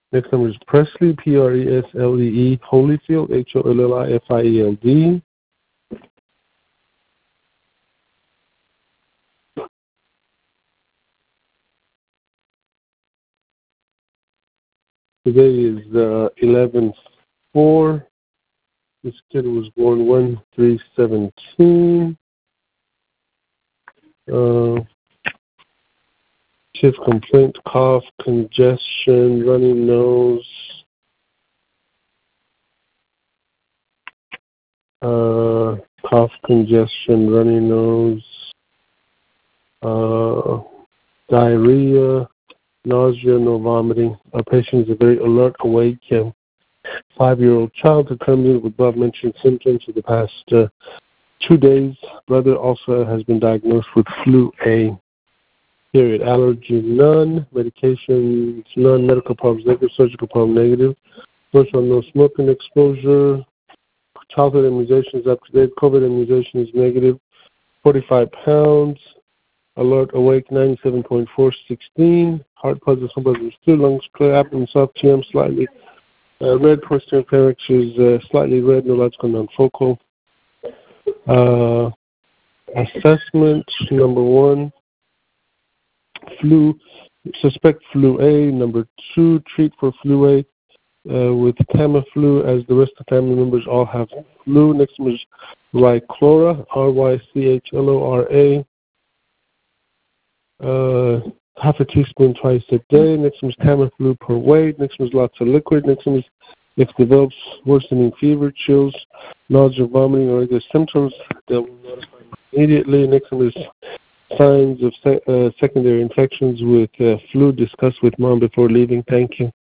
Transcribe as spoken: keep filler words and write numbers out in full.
Next number is Presley, P R E S L E E, Holyfield, H O L L I F I E L D. Today is uh, eleven four. This kid was born one three seventeen. Uh, Chief complaint, cough, congestion, runny nose, uh, cough, congestion, runny nose, uh, diarrhea, nausea, no vomiting. Our patient is a very alert, awake, and five-year-old child who comes in with above-mentioned symptoms for the past uh, two days. Brother also has been diagnosed with flu A. Period. Allergy, none. Medications, none. Medical problems, negative. Surgical problem, negative. Social, no smoking exposure. Childhood immunization is up to date. COVID immunization is negative. forty-five pounds. Alert, awake, ninety-seven point four, sixteen. Heart pulses, pulses, still lungs clear. Abdomen soft, T M slightly uh, red. Posterior pharynx is uh, slightly red. Neurological non-focal. Uh, assessment number one. Flu, suspect flu A. Number two, treat for flu A uh, with Tamiflu, as the rest of the family members all have flu. Next one is Rychlora, R Y C H L O R A. Uh, half a teaspoon twice a day. Next one is Tamiflu per weight. Next one is lots of liquid. Next one is if develops worsening fever, chills, nausea, vomiting, or other symptoms, they will notify immediately. Next one is signs of se- uh, secondary infections with uh, flu. Discuss with mom before leaving. Thank you.